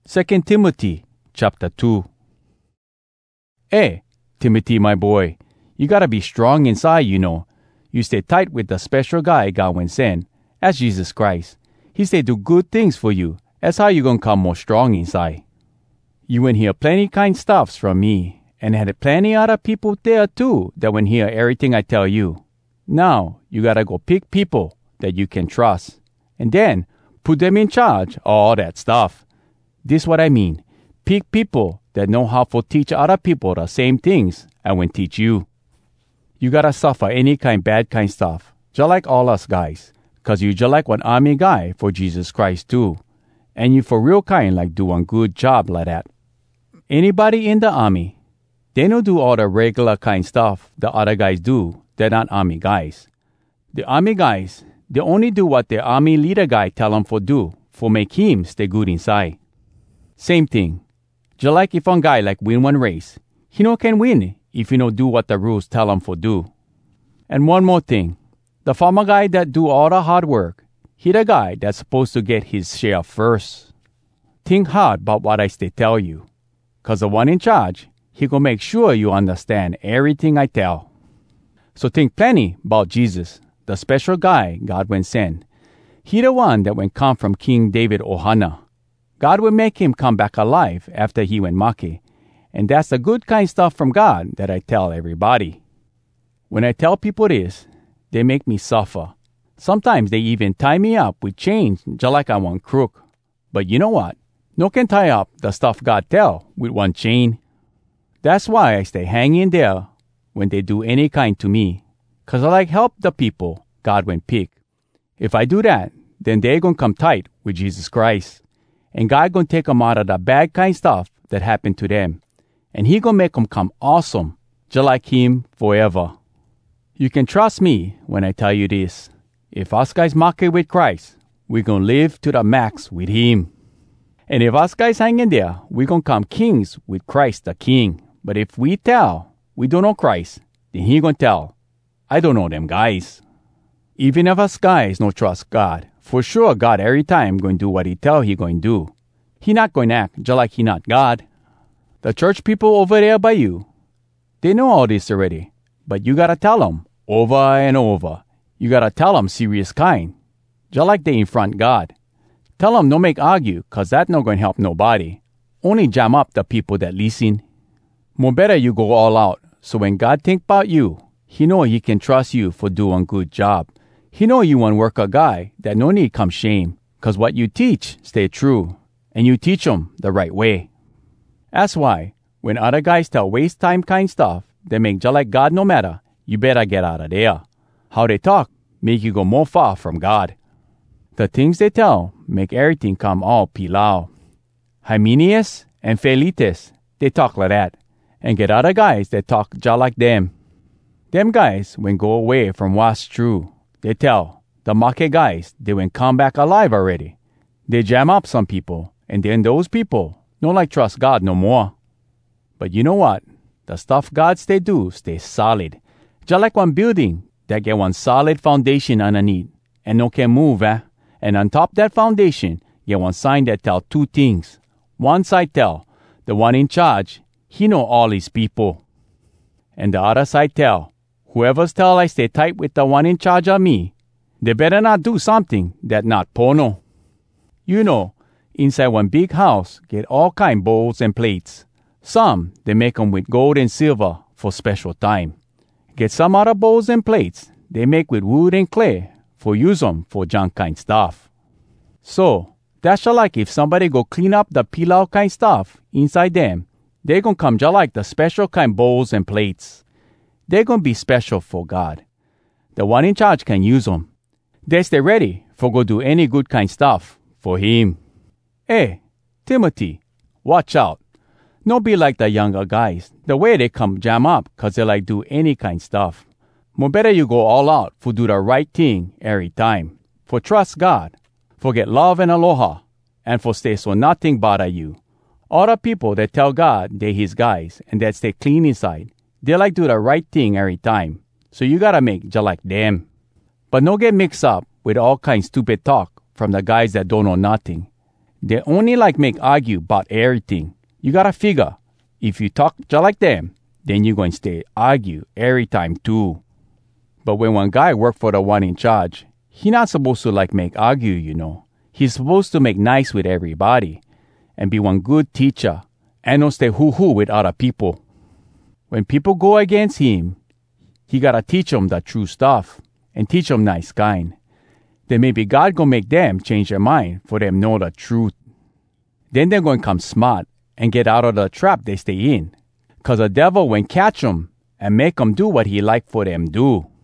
2 Timothy chapter 2. Hey, Timothy, my boy, you gotta be strong inside, you know. You stay tight with the special guy God will send, as Jesus Christ. He stay do good things for you. That's how you gonna come more strong inside. You will hear plenty kind stuffs from me, and had plenty other people there too that will hear everything I tell you. Now, you gotta go pick people that you can trust, and then put them in charge of all that stuff. This what I mean. Pick people that know how to teach other people the same things I will teach you. You gotta suffer any kind bad kind stuff, just like all us guys, cause you just like one army guy for Jesus Christ too. And you for real kind like do one good job like that. Anybody in the army, they don't do all the regular kind stuff the other guys do. They're not army guys. The army guys, they only do what the army leader guy tell them for do, for make him stay good inside. Same thing. Just like if one guy like win one race, he no can win if he no do what the rules tell him for do. And one more thing. The farmer guy that do all the hard work, he the guy that's supposed to get his share first. Think hard about what I stay tell you. Cause the one in charge, he gonna make sure you understand everything I tell. So think plenty about Jesus, the special guy God will send. He the one that will come from King David Ohana. God will make him come back alive after he went maki. And that's the good kind stuff from God that I tell everybody. When I tell people this, they make me suffer. Sometimes they even tie me up with chains just like I'm one crook. But you know what? No can tie up the stuff God tell with one chain. That's why I stay hanging there when they do any kind to me. Cause I like help the people God will pick. If I do that, then they gonna come tight with Jesus Christ. And God gonna take them out of the bad kind stuff that happened to them. And he gonna make them come awesome, just like him forever. You can trust me when I tell you this. If us guys mark it with Christ, we gonna live to the max with him. And if us guys hang in there, we gonna come kings with Christ the King. But if we tell we don't know Christ, then he gonna tell, I don't know them guys. Even if us guys no trust God, for sure God every time going to do what he tell he going to do. He not going to act just like he not God. The church people over there by you, they know all this already. But you got to tell them over and over. You got to tell them serious kind. Just like they in front God. Tell them no make argue cause that not going to help nobody. Only jam up the people that listen. More better you go all out. So when God think about you, he know he can trust you for doing good job. He know you one worker guy that no need come shame, cause what you teach stay true, and you teach them the right way. That's why, when other guys tell waste time kind stuff, they make just like God no matter, you better get out of there. How they talk make you go more far from God. The things they tell make everything come all pilau. Hymenaeus and Philetus, they talk like that, and get other guys that talk just like them. Them guys when go away from what's true. They tell the market guys they will come back alive already. They jam up some people, and then those people no like trust God no more. But you know what? The stuff God stay do stay solid. Just like one building that get one solid foundation underneath, and no can move, And on top that foundation, get one sign that tell two things. One side tell, the one in charge, he know all his people. And the other side tell, whoever's tell I stay tight with the one in charge of me, they better not do something that not porno. You know, inside one big house, get all kind bowls and plates. Some, they make 'em with gold and silver for special time. Get some other bowls and plates, they make with wood and clay for use 'em for junk kind stuff. So, that's just like if somebody go clean up the pilau kind stuff inside them, they gon' come just like the special kind bowls and plates. They're going to be special for God. The one in charge can use them. They stay ready for go do any good kind stuff for him. Hey, Timothy, watch out. Don't be like the younger guys. The way they come jam up cause they like do any kind stuff. More better you go all out for do the right thing every time. For trust God. For get love and aloha. And for stay so nothing bother you. All the people that tell God they his guys and that stay clean inside. They like do the right thing every time. So you gotta make just like them. But no get mixed up with all kinds stupid talk from the guys that don't know nothing. They only make argue about everything. You gotta figure, if you talk just like them, then you're going to stay argue every time too. But when one guy work for the one in charge, he not supposed to make argue. He's supposed to make nice with everybody and be one good teacher and not stay hoo-hoo with other people. When people go against him, he gotta teach them the true stuff and teach them nice kind. Then maybe God gonna make them change their mind for them know the truth. Then they're going to come smart and get out of the trap they stay in. 'Cause the devil will catch them and make them do what he like for them do.